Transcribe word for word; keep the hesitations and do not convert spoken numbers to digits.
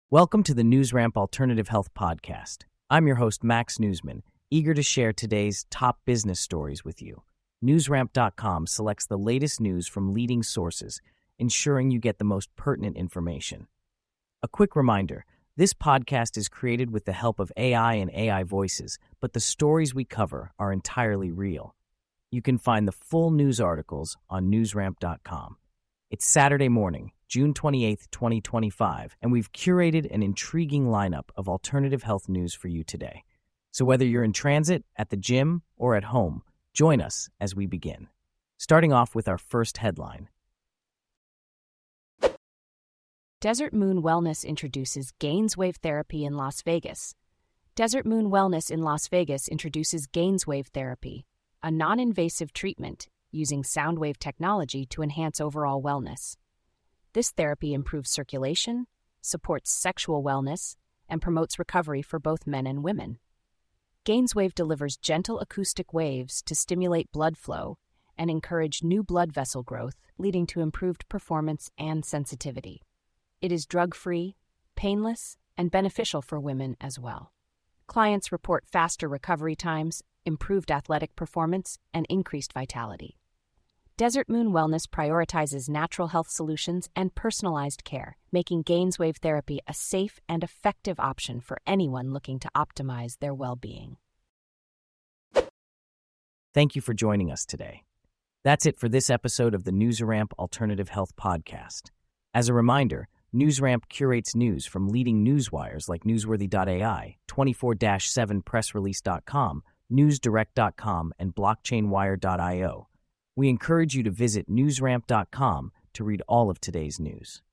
Welcome to the NewsRamp Alternative Health Podcast. I'm your host, Max Newsman, eager to share today's top business stories with you. NewsRamp dot com selects the latest news from leading sources, ensuring you get the most pertinent information. A quick reminder, this podcast is created with the help of A I and A I voices, but the stories we cover are entirely real. You can find the full news articles on NewsRamp dot com. It's Saturday morning, June twenty-eighth, twenty twenty-five, and we've curated an intriguing lineup of alternative health news for you today. So whether you're in transit, at the gym, or at home, join us as we begin. Starting off with our first headline. Desert Moon Wellness introduces GainsWave therapy in Las Vegas. Desert Moon Wellness in Las Vegas introduces GainsWave therapy, a non-invasive treatment using sound wave technology to enhance overall wellness. This therapy improves circulation, supports sexual wellness, and promotes recovery for both men and women. GainsWave delivers gentle acoustic waves to stimulate blood flow and encourage new blood vessel growth, leading to improved performance and sensitivity. It is drug-free, painless, and beneficial for women as well. Clients report faster recovery times, improved athletic performance, and increased vitality. Desert Moon Wellness prioritizes natural health solutions and personalized care, making GainsWave therapy a safe and effective option for anyone looking to optimize their well-being. Thank you for joining us today. That's it for this episode of the NewsRamp Alternative Health Podcast. As a reminder, NewsRamp curates news from leading newswires like Newsworthy dot A I, twenty-four seven press release dot com, newsdirect dot com, and blockchain wire dot io. We encourage you to visit newsramp dot com to read all of today's news.